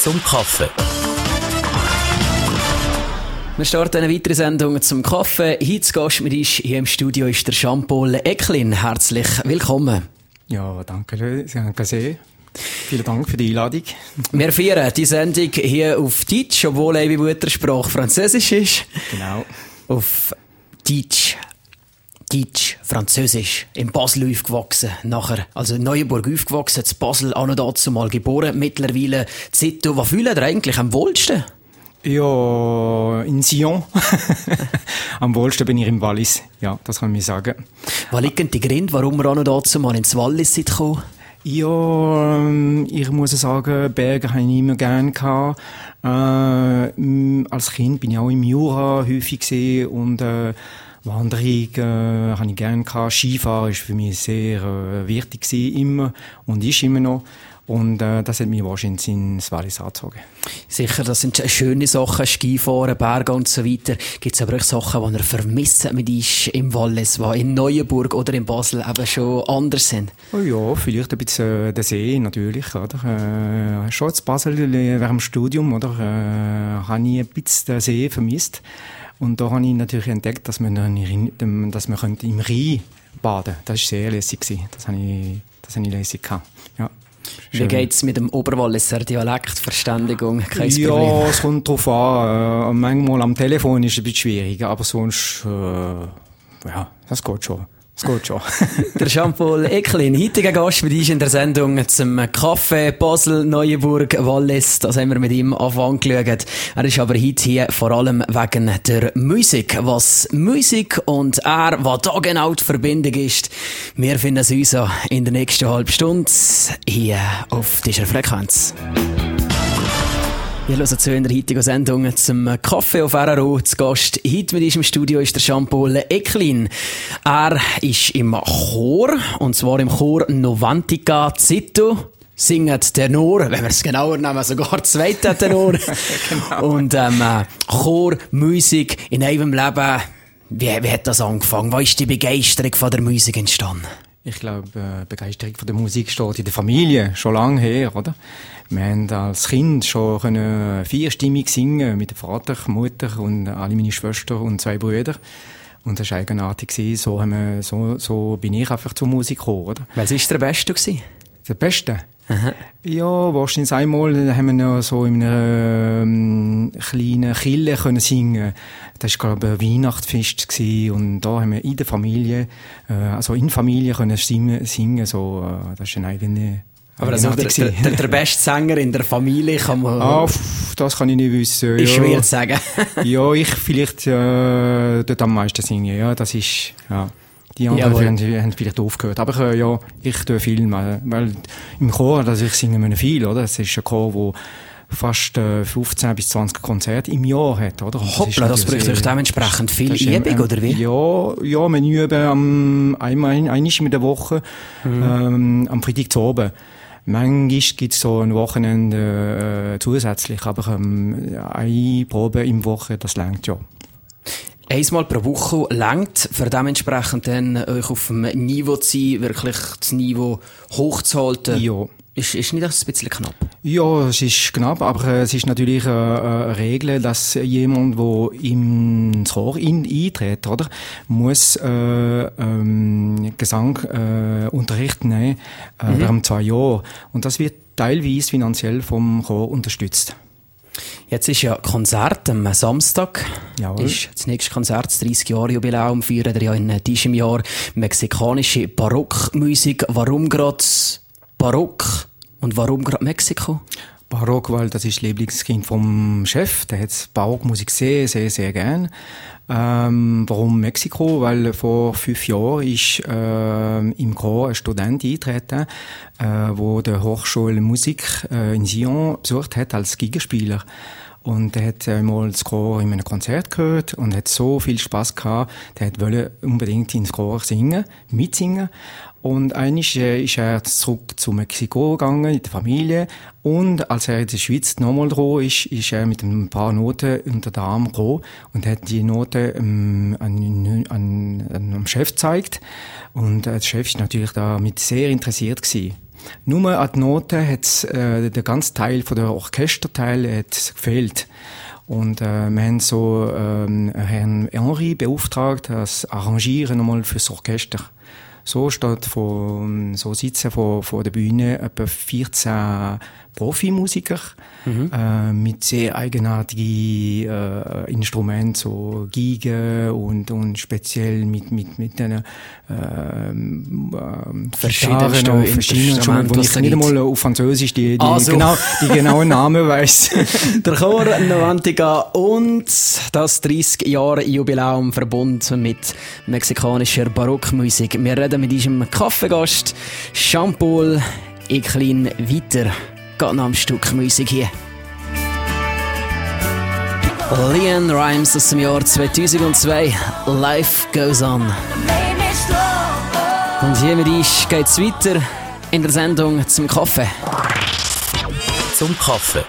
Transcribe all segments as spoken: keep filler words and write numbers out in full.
zum Kaffee. Wir starten eine weitere Sendung zum Kaffee. Heute zu Gast mit uns hier im Studio ist der Jean-Paul Ecklin. Herzlich willkommen. Ja, danke, danke sehr. Vielen Dank für die Einladung. Wir feiern die Sendung hier auf Deutsch, obwohl eine Muttersprache Französisch ist. Genau. Auf Deutsch. Deutsch, Französisch, in Basel aufgewachsen, nachher, also in Neuenburg aufgewachsen, in Basel auch noch dazu mal geboren, mittlerweile Zito. Was fühlt ihr eigentlich am wohlsten? Ja, in Sion. Am wohlsten bin ich im Wallis. Ja, das kann ich sagen. Was liegen die Gründe, warum wir auch noch dazu mal ins Wallis sind gekommen? Ja, ähm, ich muss sagen, Berge habe ich immer gerne gehabt. Äh, als Kind bin ich auch im Jura häufig gesehen und äh, Wanderung äh, habe ich gerne gehabt. Skifahren ist für mich sehr äh, wichtig gewesen, immer und ist immer noch. Und äh, das hat mich wahrscheinlich ins Wallis angezogen. Sicher, das sind schöne Sachen, Skifahren, Berge und so weiter. Gibt es aber auch Sachen, die ihr vermisst mit uns im Wallis, die in Neuenburg oder in Basel eben schon anders sind? Oh ja, vielleicht ein bisschen äh, der See natürlich, oder? Äh, schon in Basel während dem Studium, oder? Äh, habe ich ein bisschen den See vermisst. Und da habe ich natürlich entdeckt, dass man, dann, dass man im Rhein baden könnte. Das war sehr lässig. Das habe ich, das habe ich lässig gehabt. Ja. Wie geht's mit dem Oberwalliser Dialekt? Verständigung? Kein ja, Problem. es kommt drauf an. Äh, manchmal am Telefon ist es ein bisschen schwieriger, aber sonst, äh, ja, das geht schon. Das geht schon. Der Jean-Paul Ecklin, heutiger Gast mit uns in der Sendung zum Kaffee Basel, Neuenburg, Wallis. Das haben wir mit ihm angeschaut. Er ist aber heute hier vor allem wegen der Musik. Was Musik und er, was da genau die Verbindung ist, wir finden es uns in der nächsten halben Stunde hier auf dieser Frequenz. Wir hören zu in der heutigen Sendung zum Kaffee auf R R O. Zu Gast heute mit uns im Studio ist der Jean-Paul Ecklin. Er ist im Chor, und zwar im Chor Novantica Zito. Singt Tenor, wenn wir es genauer nehmen, sogar zweiter Tenor. Genau. Und ähm, Chor, Musik in einem Leben. Wie, wie hat das angefangen? Wo ist die Begeisterung von der Musik entstanden? Ich glaube, äh, Begeisterung von der Musik steht in der Familie schon lange her, oder? Wir haben als Kind schon können vierstimmig singen mit dem Vater, Mutter und alle meine Schwestern und zwei Brüder. Und das war eigenartig. So, haben wir, so, so bin ich einfach zur Musik gekommen, oder? Was war der Beste gewesen? Der Beste? Aha. Ja, wahrscheinlich einmal haben wir noch so in einer ähm, kleinen Kirche können singen. Das war, glaube ich, ein Weihnachtsfest gewesen. Und da haben wir in der Familie, äh, also in Familie können singen, singen so, äh, das ist eine eigene. Aber also der, der, der, der beste Sänger in der Familie kann man... Ah, pff, das kann ich nicht wissen. Ist ja. schwer zu sagen. Ja, ich vielleicht äh, dort am meisten singen. Ja, das ist... Ja. Die anderen haben, haben vielleicht aufgehört. Aber äh, ja, ich tue viel, weil im Chor, also ich singe mir viel, oder? Es ist ein Chor, wo fast äh, fünfzehn bis zwanzig Konzerte im Jahr hat, oder? Und Hoppla, das, das braucht euch dementsprechend viel Übung, oder wie? Ja, ja, wir üben am, einmal, einmal in der Woche, mhm. ähm, am Freitag zu oben. Manchmal gibt es so ein Wochenende äh, zusätzlich, aber ähm, eine Probe im Woche, das reicht ja. Einmal pro Woche reicht, für dementsprechend dann euch auf dem Niveau zu sein, wirklich das Niveau hochzuhalten. Ja. Ist, ist nicht das ein bisschen knapp? Ja, es ist knapp, aber äh, es ist natürlich äh, eine Regel, dass jemand, der im Chor in, eintritt, oder, muss äh, ähm, Gesangunterricht äh, nehmen äh, mhm. während zwei Jahren. Und das wird teilweise finanziell vom Chor unterstützt. Jetzt ist ja Konzert am Samstag. Jawohl. Ist das nächste Konzert, das dreißig Jahre Jubiläum, feiern wir ja in diesem Jahr mexikanische Barockmusik. Warum gerade Barock und warum gerade Mexiko? Barock, weil das ist das Lieblingskind vom Chef. Der hat Barockmusik sehr, sehr, sehr gern. Ähm, warum Mexiko? Weil vor fünf Jahren ist äh, im Chor ein Student eingetreten, äh, wo der Hochschule Musik äh, in Sion besucht hat als Geigenspieler. Und er hat einmal das Chor in einem Konzert gehört und hat so viel Spass gehabt, der wollte unbedingt ins Chor singen, mitsingen. Und einmal äh, ist er zurück zu Mexiko gegangen, in die Familie. Und als er in der Schweiz nochmal dran ist, ist er mit ein paar Noten unter den Arm gekommen und hat die Noten ähm, an, an, an dem Chef gezeigt. Und äh, der Chef ist natürlich damit sehr interessiert gewesen. Nur an die Noten hat äh, der ganze Teil von der Orchesterteil hat gefehlt. Und äh, wir haben so ähm, Herrn Henry beauftragt, das Arrangieren nochmal fürs Orchester. So steht von, so sitzen vor, vor der Bühne etwa vierzehn Profimusiker, mhm. äh, mit sehr eigenartigen äh, Instrumenten, so Geige und, und speziell mit, mit, mit den, äh, verschiedenen Instrumenten, wo ich nicht einmal auf Französisch die, die, also. genau, die genauen Namen weiss. Der Chor Novantica und das dreißig Jahre Jubiläum verbunden mit mexikanischer Barockmusik. Wir reden mit unserem Kaffeegast Jean-Paul Eklin weiter. Geht noch am Stück Musik hier. Leon Rimes aus dem Jahr zweitausendzwei. Life Goes On. Und hier mit uns geht's weiter in der Sendung zum Kaffee. Zum Kaffee.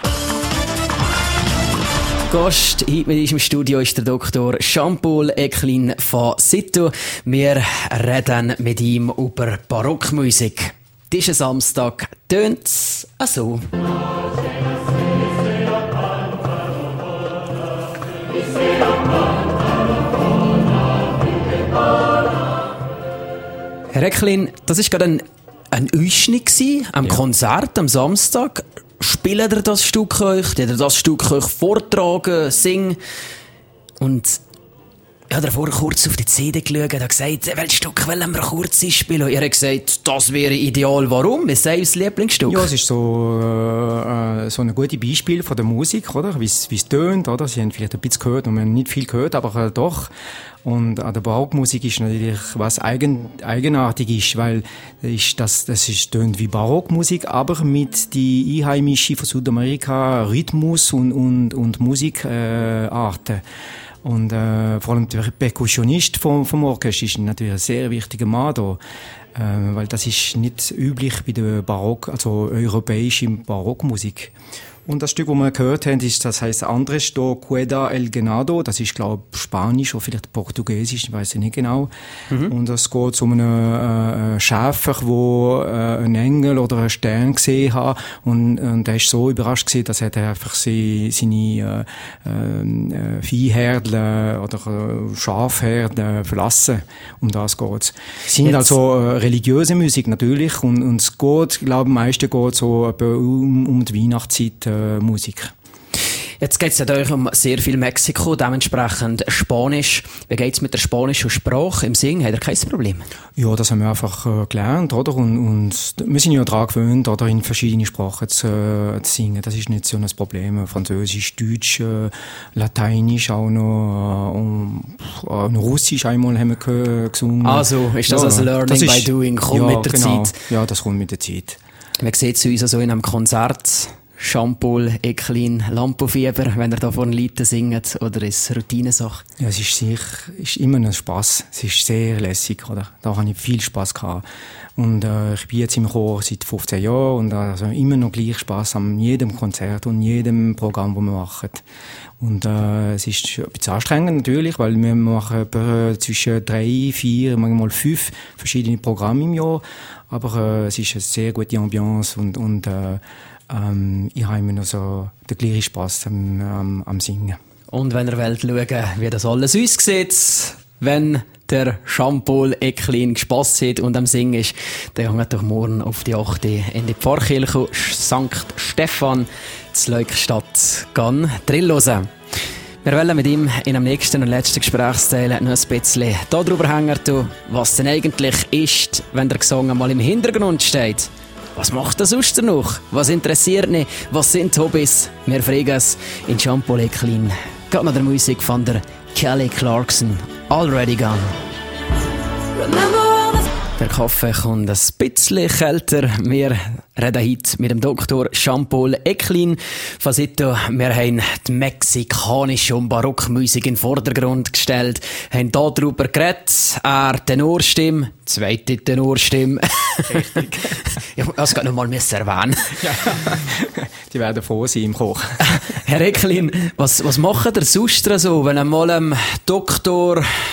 Gast heute mit uns im Studio ist der Doktor Jean-Paul Eklin von Cito. Wir reden mit ihm über Barockmusik. Diesen Samstag tönt es so. Herr Eklin, das war gerade ein, ein Ausschnitt am ja. Konzert am Samstag. Spielt ihr das Stück euch? Hat ihr das Stück euch vortragen, singen? Und ich habe vorher kurz auf die C D geschaut und habe gesagt, welches Stück wollen wir kurz einspielen? Und ihr habt gesagt, das wäre ideal. Warum? Was ist euer Lieblingsstück? Ja, es ist so, äh, so ein gutes Beispiel von der Musik, oder? Wie es tönt, oder? Sie haben vielleicht ein bisschen gehört und wir haben nicht viel gehört, aber äh, doch. Und an der Barockmusik ist natürlich was eigen, eigenartig ist, weil ist das, das ist, tönt wie Barockmusik, aber mit die einheimische von Südamerika Rhythmus und, und, und Musikarten. Äh, Und äh, vor allem der Perkussionist vom, vom Orchester ist natürlich ein sehr wichtiger Mann da, äh, weil das ist nicht üblich bei der Barock, also europäischen Barockmusik. Und das Stück, das wir gehört haben, ist, das heisst Andres do Cueda el Ganado. Das ist, glaube ich, Spanisch oder vielleicht Portugiesisch, ich weiß nicht genau. Mhm. Und es geht um einen äh, Schäfer, der äh, einen Engel oder einen Stern gesehen hat. Und, und er ist so überrascht gewesen, dass er einfach sie, seine äh, äh, Viehherden oder äh, Schafherden verlassen. Um das geht's. Es sind Jetzt. also äh, religiöse Musik natürlich. Und, und es geht, ich glaube, am meisten geht so um, um die Weihnachtszeit. Musik. Jetzt geht es ja euch um sehr viel Mexiko, dementsprechend Spanisch. Wie geht es mit der spanischen Sprache im Singen? Hat ihr kein Problem? Ja, das haben wir einfach äh, gelernt, oder? Und, und wir sind ja daran gewöhnt, oder, in verschiedene Sprachen zu, äh, zu singen. Das ist nicht so ein Problem. Französisch, Deutsch, äh, Lateinisch auch noch, äh, und, äh, Russisch einmal haben wir ge- gesungen. Also, ist das ja, als Learning das ist, by Doing? Kommt ja, mit der genau. Zeit? Ja, das kommt mit der Zeit. Man sieht es uns also in einem Konzert. Jean-Paul Eklin, Lampenfieber, wenn er da vor den Leuten singt, oder ist es Routinesache? Ja, es ist sicher, ist immer ein Spass. Es ist sehr lässig, oder? Da habe ich viel Spass gehabt. Und, äh, ich bin jetzt im Chor seit fünfzehn Jahren und, also immer noch gleich Spass an jedem Konzert und jedem Programm, das wir machen. Und, äh, es ist ein bisschen anstrengend natürlich, weil wir machen etwa zwischen drei, vier, manchmal fünf verschiedene Programme im Jahr. Aber, äh, es ist eine sehr gute Ambiance und, und, äh, Ähm, ich habe immer noch so den gleichen Spass am, am, am Singen. Und wenn ihr wollt schauen, wie das alles aussieht, wenn der Jean-Paul Eklin Spass hat und am Singen ist, dann geht doch morgen auf die achte in die Pfarrkirche Sankt Stephan zu Leukstadt gehen, Drill hören. Wir wollen mit ihm in einem nächsten und letzten Gesprächsteil noch ein bisschen darüber hängen, was denn eigentlich ist, wenn der Gesang einmal im Hintergrund steht. Was macht das sonst noch? Was interessiert mich? Was sind Hobbys? Wir fragen es in Jean-Paul Eklin. Geht nach der Musik von der Kelly Clarkson. Already Gone. Der Kaffee kommt ein bisschen kälter. Wir reden heute mit dem Doktor Jean-Paul Eklin von Cito. Wir haben die mexikanische und Barockmusik in den Vordergrund gestellt, haben hier darüber geredet. Er Tenorstimme, zweite Tenorstimme. Richtig. Ich muss gerade noch mal erwähnen. Ja. Die werden froh sein im Koch. Herr Eklin, was, was macht ihr sonst so, wenn einmal ein Doktor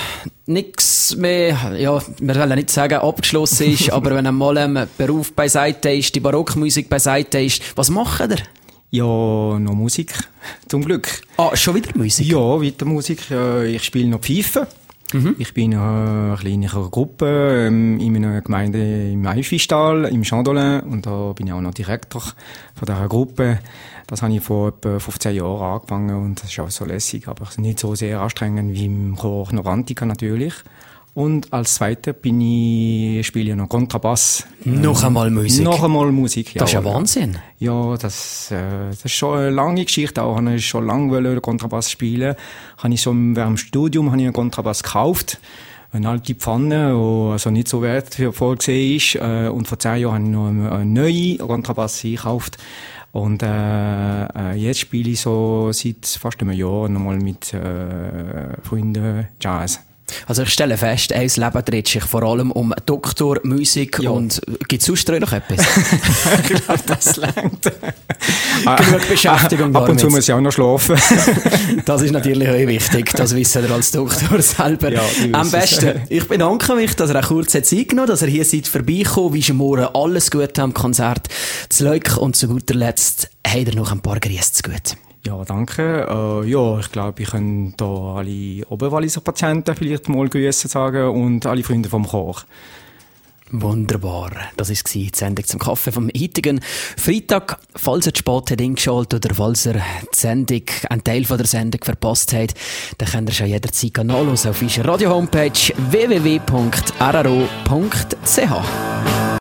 nichts mehr, ja, wir wollen nicht sagen, abgeschlossen ist, aber wenn einmal ein Beruf beiseite ist, die Barockmusik beiseite ist, was macht ihr? Ja, noch Musik, zum Glück. Ah, schon wieder Musik? Ja, weiter Musik. Ich spiele noch Pfeife. Mhm. Ich bin in einer kleinen Gruppe ähm, in einer Gemeinde im Eifistal, im Chandolin, und da bin ich auch noch Direktor von dieser Gruppe. Das habe ich vor etwa fünfzehn Jahren angefangen und das ist auch so lässig, aber nicht so sehr anstrengend wie im Chor Norantica natürlich. Und als Zweiter bin ich, spiele ich noch Kontrabass. Noch einmal Musik? Noch einmal Musik, ja. Das ist ja Wahnsinn. Ja, das, äh, das ist schon eine lange Geschichte. Auch habe ich schon lange wollen Kontrabass spielen. Habe ich schon während dem Studium habe ich einen Kontrabass gekauft. Eine alte Pfanne, die also nicht so wertvoll gesehen ist. Äh, und vor zehn Jahren habe ich noch einen, einen neuen Kontrabass gekauft. Und äh, jetzt spiele ich so seit fast einem Jahr nochmal mit äh, Freunden Jazz. Also ich stelle fest, ein Leben dreht sich vor allem um Doktor, Musik, ja. Und gibt es sonst noch etwas? Ich glaube, das reicht. Genug Beschäftigung. Ab und zu muss ich auch noch schlafen. Das ist natürlich auch wichtig, das wissen ihr als Doktor selber. Ja, am besten, ich bedanke mich, dass ihr auch kurz Zeit genommen habt, dass ihr hier seid vorbeigekommen, wie morgen alles Gute am Konzert zu Leuk, und zu guter Letzt habt ihr noch ein paar Grüße zu gut. Ja, danke. Äh, ja, ich glaube, ich kann da alle Oberwalliser Patienten vielleicht mal Grüße sagen und alle Freunde vom Chor. Wunderbar. Das war die Sendung zum Kaffee vom heutigen Freitag. Falls ihr zu spät eingeschaltet oder falls ihr die Sendung, einen Teil von der Sendung verpasst habt, dann könnt ihr schon jederzeit nachhören auf unserer Radio-Homepage w w w punkt r r o punkt c h.